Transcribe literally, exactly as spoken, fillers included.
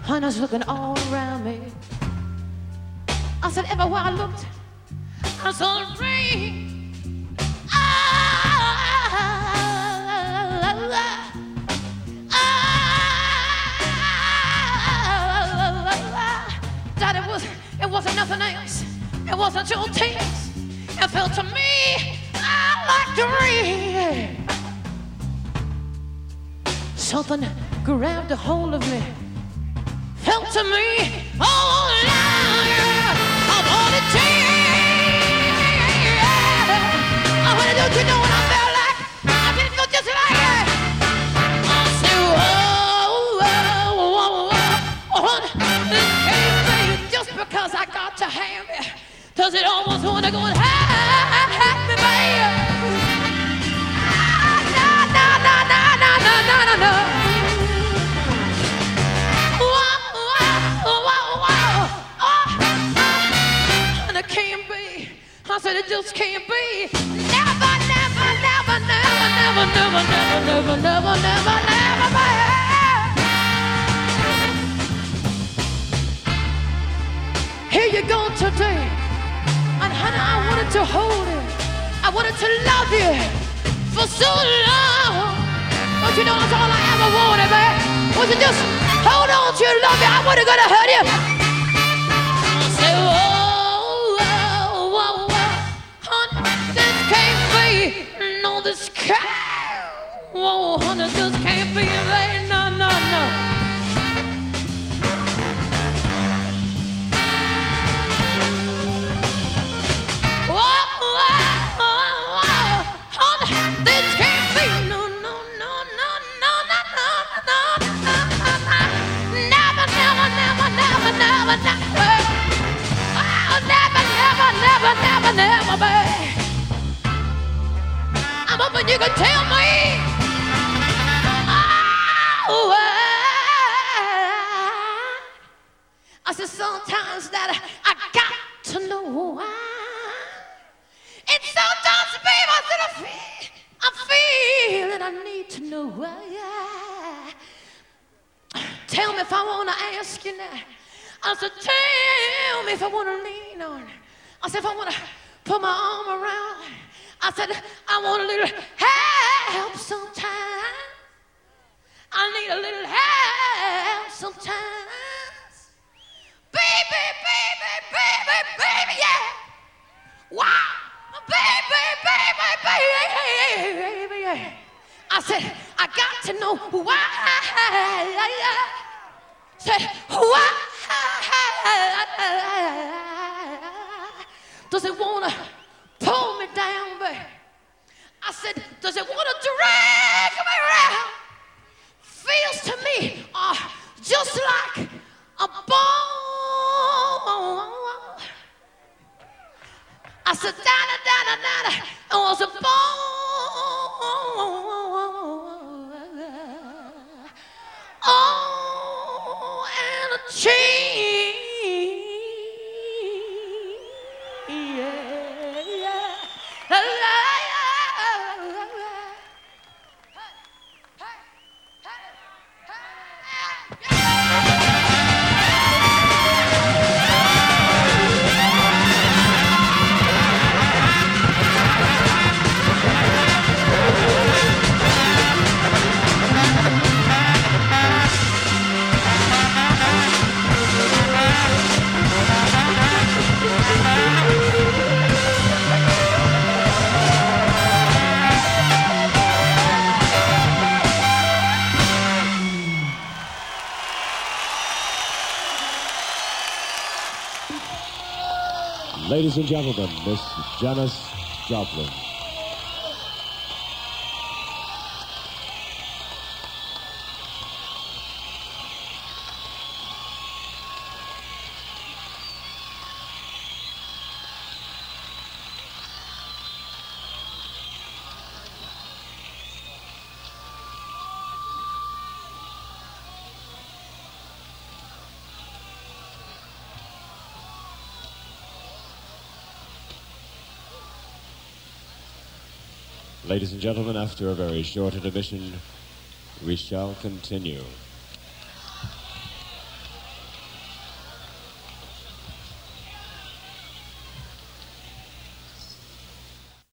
And I was looking all around me. I said, everywhere I looked, I saw the rain. Ah, ah, that it was, it wasn't nothing else. It wasn't your tears. It felt to me like the rain. Something grabbed a hold of me. Felt to me, oh, Lord, I wanna change. I wanna do, you know what I felt like? I didn't feel just like that. I said, oh, oh, oh, oh, oh, this can't be just because I got to have it. Does it almost wanna go and have me, baby? No, no, no, no, no, no, no, no, no. I said it just can't be. Never, never, never, never, never, never, never, never, never, never, never, never. Here you go today. And honey, I wanted to hold you. I wanted to love you for so long. But you know that's all I ever wanted, man. Was to just hold on to you, love you. I wasn't gonna hurt you. I said, whoa. No, this can't. Whoa, honey, this can't be there. No, no, no. Whoa, whoa, whoa, whoa, honey, this can't be. No, no, no, no, no, no, no, no, no, no. Never, never, never, never, never, never. Oh, never, never, never, never, never, babe. I'm hoping you can tell me. Oh, I said sometimes that I got to know why. And sometimes, babe, I said I feel, I feel that I need to know why. Tell me if I want to ask you now. I said, tell me if I want to lean on. I said, if I want to put my arm around. I said, I want a little help sometimes. I need a little help sometimes. Baby, baby, baby, baby, yeah. Wow. Baby, baby, baby, baby, yeah. I said, I got to know why. Said, why does it want to pull me down, baby? I said, does it want to drag me around? Feels to me uh, just like a bone. I said, da-da, da-da, da-da, it was a bone. Oh, and a chain. Ladies and gentlemen, Miss Janis Joplin. Ladies and gentlemen, after a very short intermission, we shall continue.